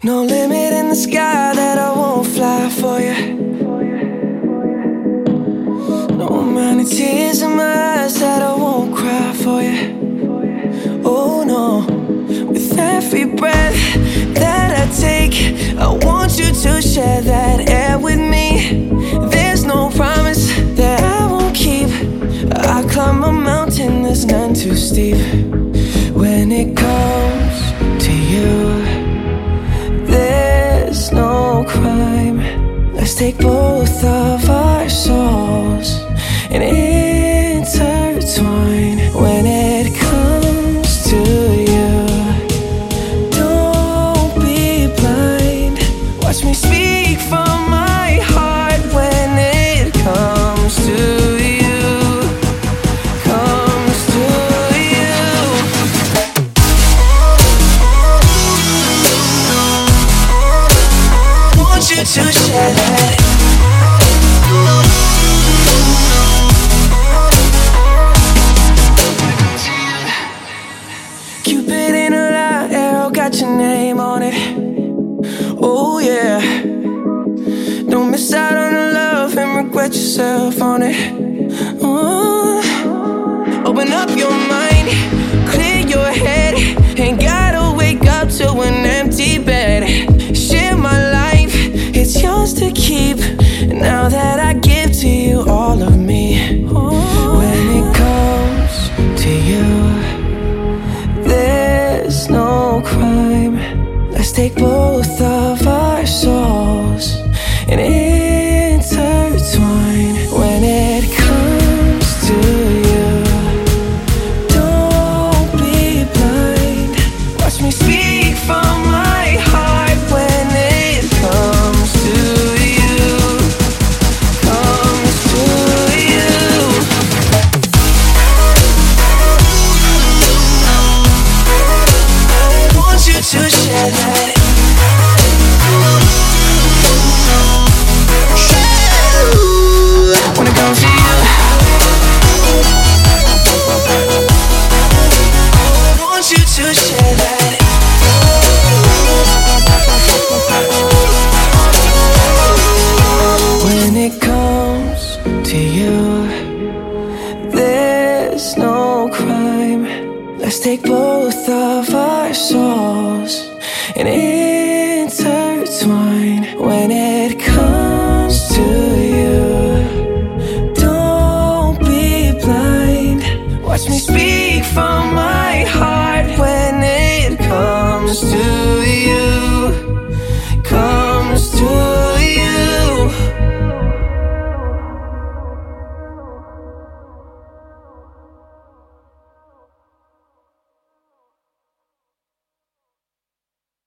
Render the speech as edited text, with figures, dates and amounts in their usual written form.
No limit in the sky that I won't fly for you. No amount of tears in my eyes that I won't cry for you. Oh no, with every breath that I take, I want you to share that air with me. There's no promise that I won't keep. I climb a mountain that's none too steep. When it comes to you, there's no crime. Let's take both of our souls and intertwine. When it comes to you, don't be blind. Watch me speak from my heart. When it comes to you, comes to you. Want you to share that. Cupid in a lie, arrow got your name on it. Oh yeah. Don't miss out on the love and regret yourself on it. Open up your mind, clear your head. Ain't gotta wake up to an empty bed. Share my life, it's yours to keep. Now that I give to you all of me. When it comes to you, there's no crime. Let's take both of our souls and intertwine. When it comes to you, don't be blind. Watch me speak from my heart. When it comes to you, comes to you. Want you to share that. When it comes to you, want you to share that. When it comes to you, there's no crime. Let's take both of our souls and intertwine. When it comes